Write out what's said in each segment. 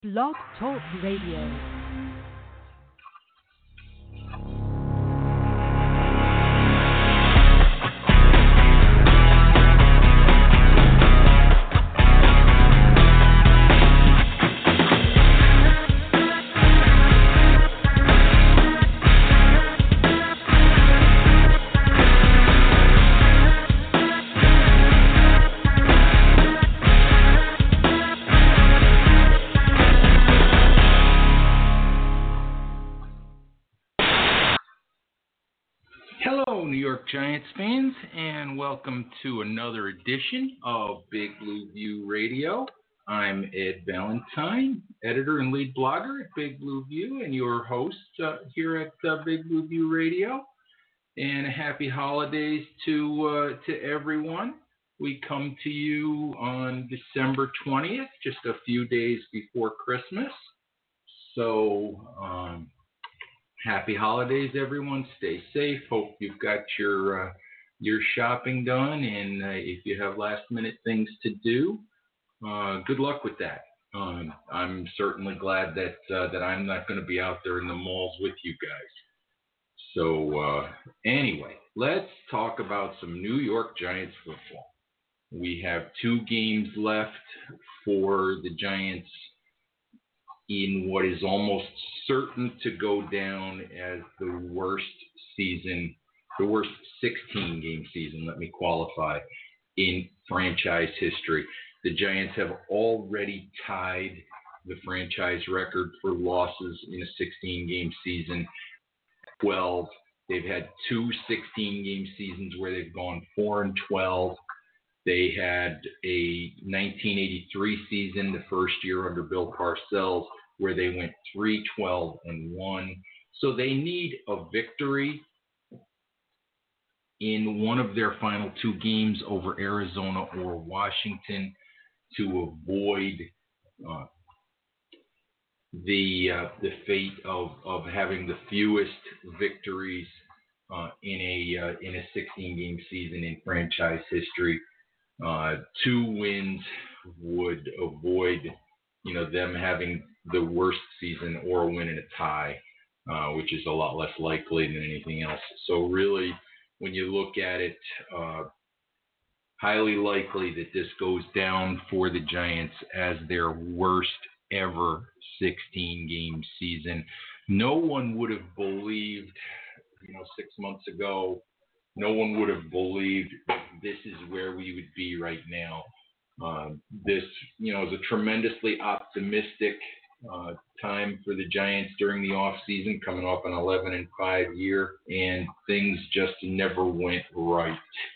Blog Talk Radio. Hello, New York Giants fans, and welcome to another edition of Big Blue View Radio. I'm Ed Valentine, editor and lead blogger at Big Blue View, and your host here at Big Blue View Radio. And happy holidays to everyone. We come to you on December 20th, just a few days before Christmas. So, happy holidays, everyone. Stay safe. Hope you've got your shopping done, and if you have last-minute things to do, good luck with that. I'm certainly glad that I'm not going to be out there in the malls with you guys. So anyway, let's talk about some New York Giants football. We have 2 games left for the Giants in what is almost certain to go down as the worst 16-game season, let me qualify, in franchise history. The Giants have already tied the franchise record for losses in a 16-game season. 12. They've had 2 16-game seasons where they've gone 4-12. They had a 1983 season, the first year under Bill Parcells, where they went 3-12-1. So they need a victory in one of their final 2 games over Arizona or Washington to avoid the fate of having the fewest victories in a 16-game season in franchise history. 2 wins would avoid, them having the worst season or a win and a tie, which is a lot less likely than anything else. So really, when you look at it, highly likely that this goes down for the Giants as their worst ever 16-game season. No one would have believed, 6 months ago, no one would have believed this is where we would be right now. This, is a tremendously optimistic time for the Giants during the off season, coming off an 11-5 year, and things just never went right.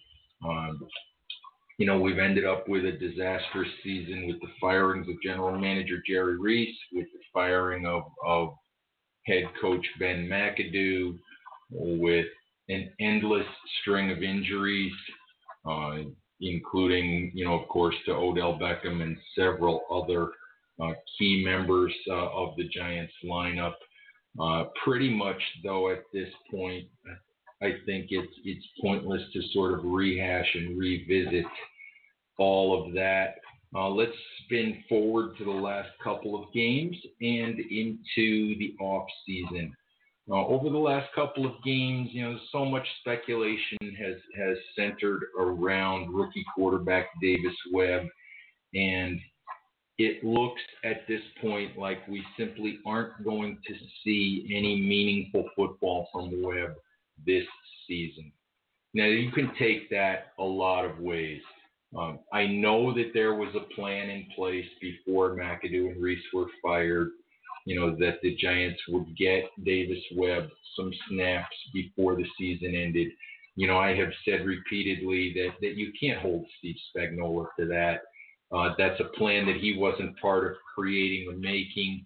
We've ended up with a disastrous season with the firings of general manager Jerry Reese, with the firing of head coach Ben McAdoo, with an endless string of injuries, including, of course, to Odell Beckham and several other key members of the Giants lineup. Pretty much, though, at this point, I think it's pointless to sort of rehash and revisit all of that. Let's spin forward to the last couple of games and into the off season. Over the last couple of games, so much speculation has centered around rookie quarterback Davis Webb, and it looks at this point like we simply aren't going to see any meaningful football from Webb this season. Now, you can take that a lot of ways. I know that there was a plan in place before McAdoo and Reese were fired, that the Giants would get Davis Webb some snaps before the season ended. I have said repeatedly that you can't hold Steve Spagnuolo to that. That's a plan that he wasn't part of creating or making.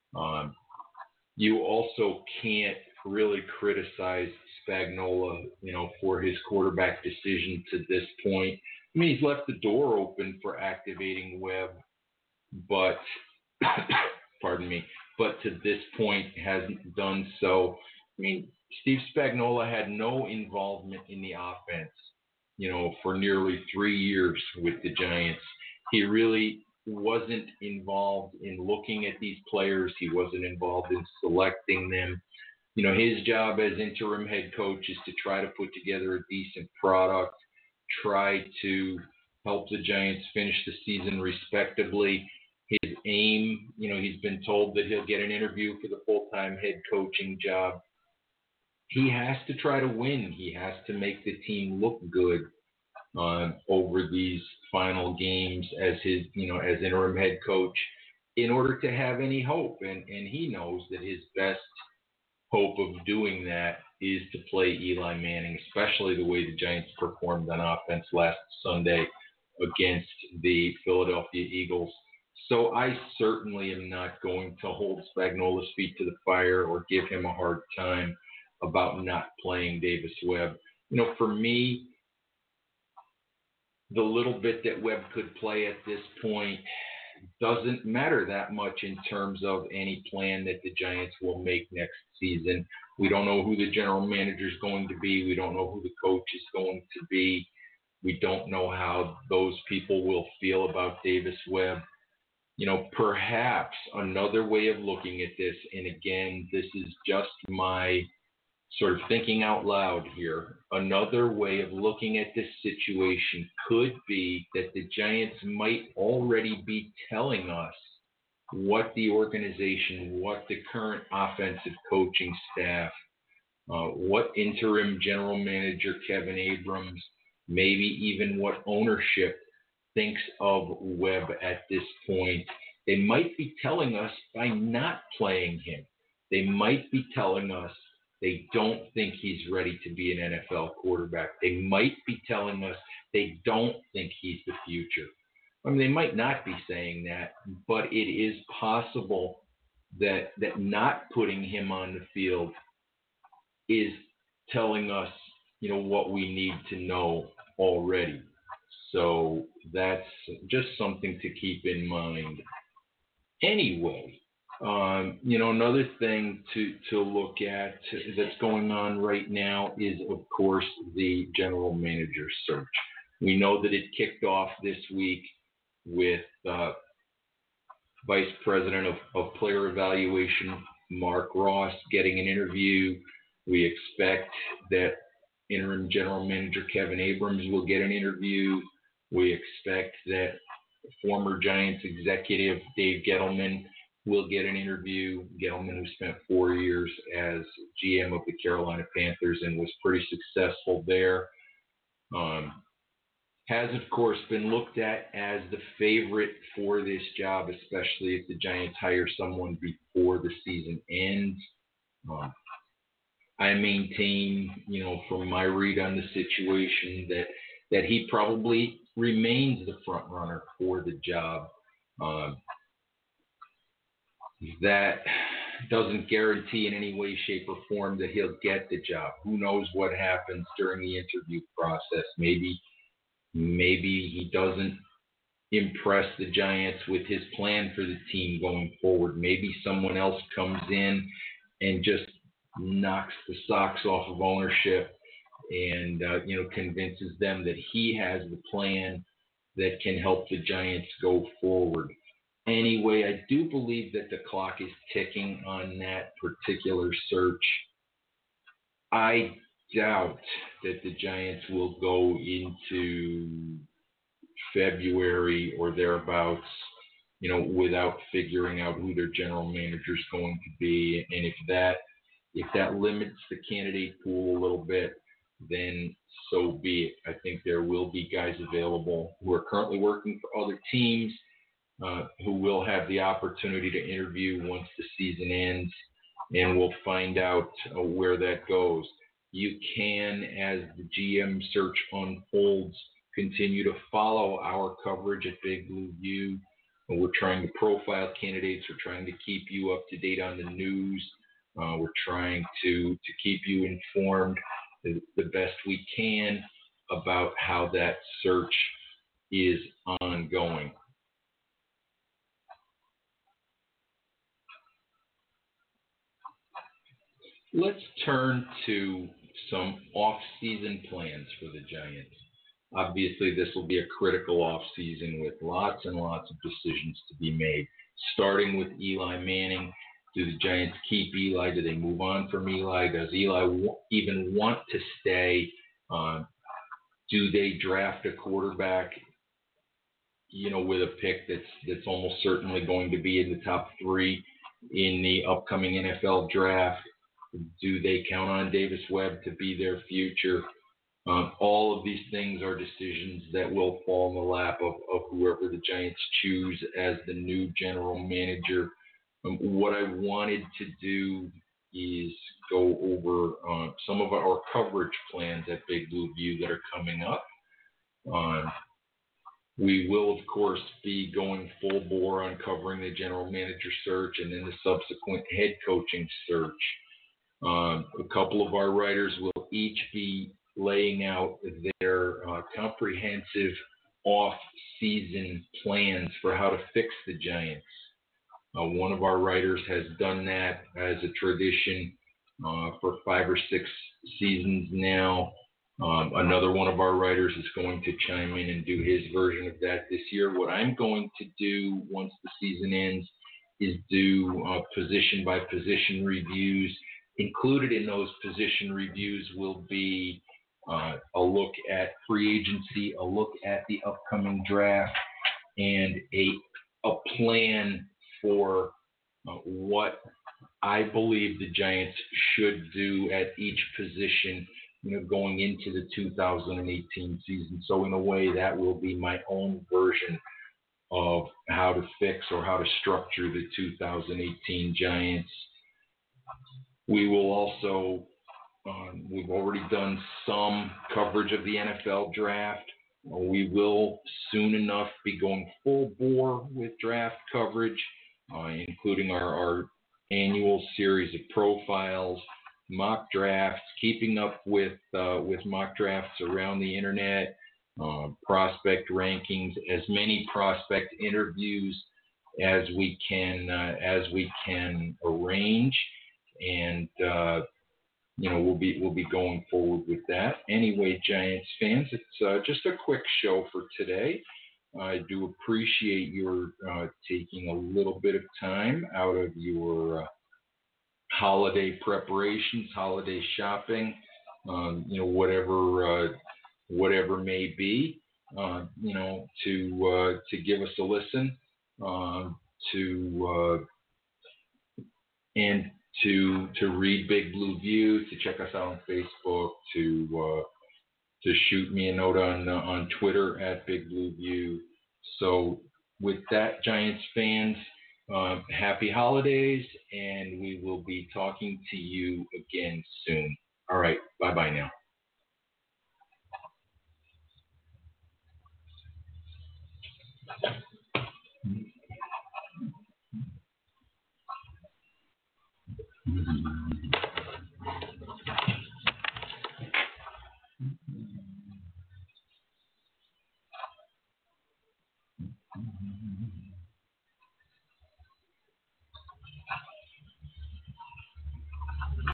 You also can't really criticize Spagnuolo, for his quarterback decision to this point. I mean, he's left the door open for activating Webb, but pardon me, but to this point hasn't done so. I mean, Steve Spagnuolo had no involvement in the offense, for nearly 3 years with the Giants. He really wasn't involved in looking at these players. He wasn't involved in selecting them. His job as interim head coach is to try to put together a decent product, try to help the Giants finish the season respectably. His aim, he's been told that he'll get an interview for the full-time head coaching job. He has to try to win. He has to make the team look good over these final games as his, as interim head coach in order to have any hope. And he knows that his best hope of doing that is to play Eli Manning, especially the way the Giants performed on offense last Sunday against the Philadelphia Eagles. So I certainly am not going to hold Spagnuolo's feet to the fire or give him a hard time about not playing Davis Webb. For me, the little bit that Webb could play at this point doesn't matter that much in terms of any plan that the Giants will make next season. We don't know who the general manager is going to be. We don't know who the coach is going to be. We don't know how those people will feel about Davis Webb. Perhaps another way of looking at this, and again, this is just my sort of thinking out loud here, another way of looking at this situation could be that the Giants might already be telling us what the organization, what the current offensive coaching staff, what interim general manager Kevin Abrams, maybe even what ownership thinks of Webb at this point. They might be telling us by not playing him. They might be telling us they don't think he's ready to be an NFL quarterback. They might be telling us they don't think he's the future. They might not be saying that, but it is possible that not putting him on the field is telling us, what we need to know already. So that's just something to keep in mind. Anyway, another thing to look at that's going on right now is, of course, the general manager search. We know that it kicked off this week with Vice President of Player Evaluation, Mark Ross, getting an interview. We expect that interim general manager Kevin Abrams will get an interview. We expect that former Giants executive Dave Gettleman will get an interview. Gettleman, who spent 4 years as GM of the Carolina Panthers and was pretty successful there, has, of course, been looked at as the favorite for this job, especially if the Giants hire someone before the season ends. I maintain, from my read on the situation, that he probably remains the front runner for the job. That doesn't guarantee in any way, shape, or form that he'll get the job. Who knows what happens during the interview process? Maybe he doesn't impress the Giants with his plan for the team going forward. Maybe someone else comes in and just knocks the socks off of ownership and convinces them that he has the plan that can help the Giants go forward. Anyway, I do believe that the clock is ticking on that particular search. I doubt that the Giants will go into February or thereabouts, without figuring out who their general manager is going to be. And if that limits the candidate pool a little bit, then so be it. I think there will be guys available who are currently working for other teams who will have the opportunity to interview once the season ends, and we'll find out where that goes. You can, as the GM search unfolds, continue to follow our coverage at Big Blue View. We're trying to profile candidates. We're trying to keep you up to date on the news. We're trying to keep you informed the best we can about how that search is ongoing. Let's turn to some off-season plans for the Giants. Obviously, this will be a critical offseason with lots and lots of decisions to be made, starting with Eli Manning. Do the Giants keep Eli? Do they move on from Eli? Does Eli even want to stay? Do they draft a quarterback, with a pick that's almost certainly going to be in the top 3 in the upcoming NFL draft? Do they count on Davis Webb to be their future? All of these things are decisions that will fall in the lap of whoever the Giants choose as the new general manager. What I wanted to do is go over some of our coverage plans at Big Blue View that are coming up. We will, of course, be going full bore on covering the general manager search and then the subsequent head coaching search. A couple of our writers will each be laying out their comprehensive off-season plans for how to fix the Giants. One of our writers has done that as a tradition for 5 or 6 seasons now. Another one of our writers is going to chime in and do his version of that this year. What I'm going to do once the season ends is do position-by-position reviews. Included in those position reviews will be a look at free agency, a look at the upcoming draft, and a plan for what I believe the Giants should do at each position, going into the 2018 season. So in a way, that will be my own version of how to fix or how to structure the 2018 Giants. We will also, we've already done some coverage of the NFL draft. We will soon enough be going full bore with draft coverage, including our annual series of profiles, mock drafts, keeping up with mock drafts around the internet, prospect rankings, as many prospect interviews as we can arrange, and we'll be going forward with that. Anyway, Giants fans, it's just a quick show for today. I do appreciate your taking a little bit of time out of your holiday preparations, holiday shopping, whatever may be, to give us a listen, and to read Big Blue View, to check us out on Facebook, to shoot me a note on Twitter at Big Blue View. So with that, Giants fans, happy holidays, and we will be talking to you again soon. All right, bye-bye now.